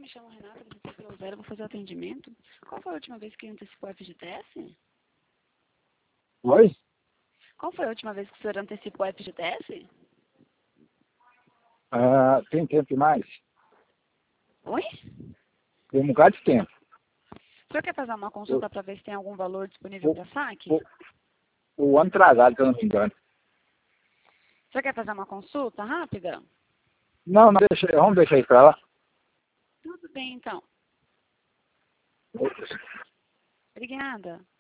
me chamo Renata, do Ciclo Zero, vou fazer o atendimento. Qual foi a última vez que antecipou o FGTS? Oi? Qual foi a última vez que o senhor antecipou o FGTS? Tem tempo demais? Oi? Tem um bocado de tempo. O senhor quer fazer uma consulta para ver se tem algum valor disponível para saque? O ano atrasado, se eu não me engano. O senhor quer fazer uma consulta rápida? Não, vamos deixar isso pra lá. Tudo bem, então. Obrigada.